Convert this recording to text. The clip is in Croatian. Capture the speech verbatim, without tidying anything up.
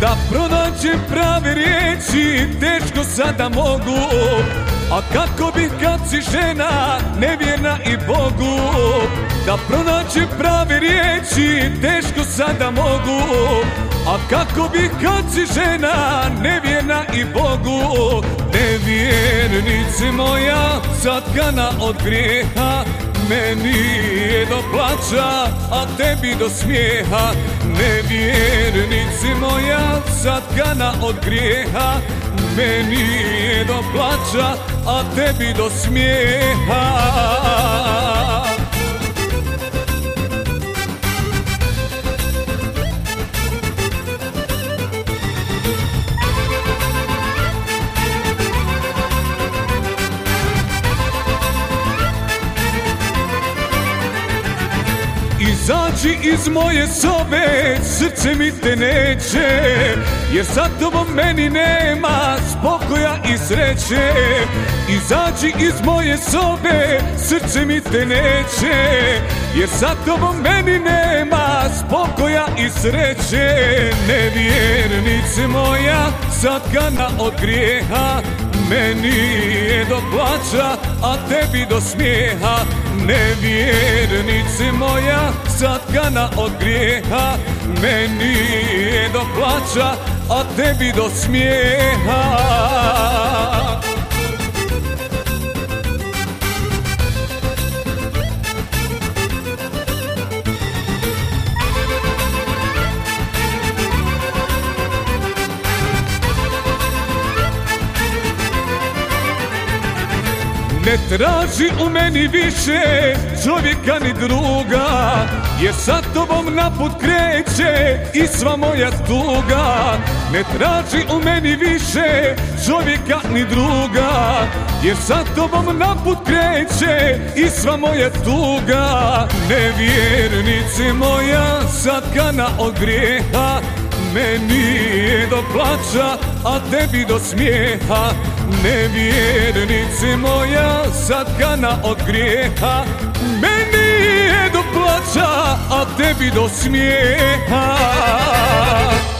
Da pronađem prave riječi teško sada mogu, a kako bih kad si žena nevjerna i Bogu. Da pronađem prave riječi teško sada mogu, a kako bih kad si žena nevjerna i Bogu. Nevjernice moja zatkana od grijeha, meni je do plaća, a tebi do smijeha. Nevjernice moja zatkana od grijeha, meni je do plaća, a tebi do smijeha. Izađi iz moje sobe, srce mi te neće, jer sa tobom meni nema spokoja i sreće. Izađi iz moje sobe, srce mi te neće, jer sa tobom meni nema spokoja i sreće. Nevjernice moja zatkana od grijeha, meni je do plaća, a tebi do smijeha. Nevjernice moja zatkana od grijeha, meni je do plaća, a tebi do smijeha. Ne traži u meni više čovjeka ni druga, jer sa tobom naput kreće i sva moja tuga. Ne traži u meni više čovjeka ni druga, jer sa tobom naput kreće i sva moja tuga. Nevjernice moja zatkana od grijeha, meni je do plaća, a tebi do smijeha. Nevjernice moja zatkana od grijeha, meni je do plaća, a tebi do smijeha.